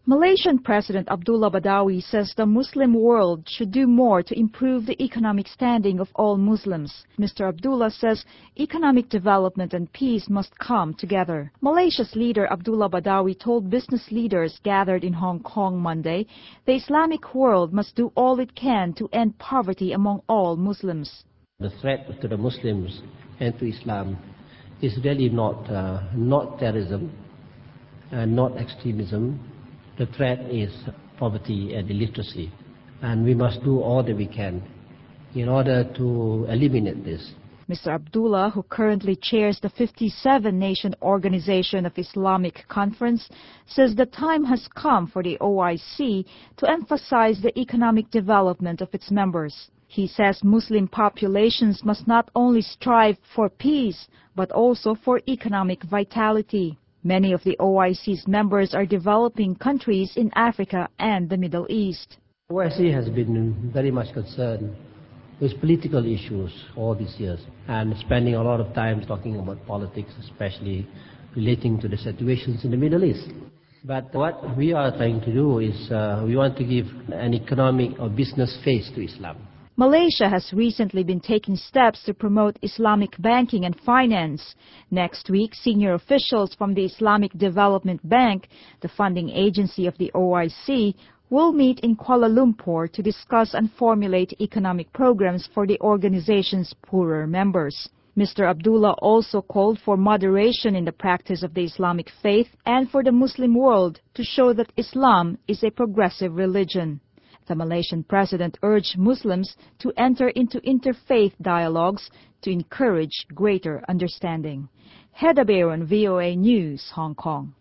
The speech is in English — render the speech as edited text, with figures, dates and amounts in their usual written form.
Malaysian President Abdullah Badawi says the Muslim world should do more to improve the economic standing of all Muslims. Mr. Abdullah says economic development and peace must come together. Malaysia's leader Abdullah Badawi told business leaders gathered in Hong Kong Monday the Islamic world must do all it can to end poverty among all Muslims. The threat to the Muslims and to Islam is really not terrorism and not extremism. The threat is poverty and illiteracy, and we must do all that we can in order to eliminate this. Mr. Abdullah, who currently chairs the 57-nation Organization of Islamic Conference, says the time has come for the OIC to emphasize the economic development of its members. He says Muslim populations must not only strive for peace, but also for economic vitality. Many of the OIC's members are developing countries in Africa and the Middle East. OIC has been very much concerned with political issues all these years and spending a lot of time talking about politics, especially relating to the situations in the Middle East. But what we are trying to do is we want to give an economic or business face to Islam. Malaysia has recently been taking steps to promote Islamic banking and finance. Next week, senior officials from the Islamic Development Bank, the funding agency of the OIC, will meet in Kuala Lumpur to discuss and formulate economic programs for the organization's poorer members. Mr. Abdullah also called for moderation in the practice of the Islamic faith and for the Muslim world to show that Islam is a progressive religion. The Malaysian president urged Muslims to enter into interfaith dialogues to encourage greater understanding. Heda Baron, VOA News, Hong Kong.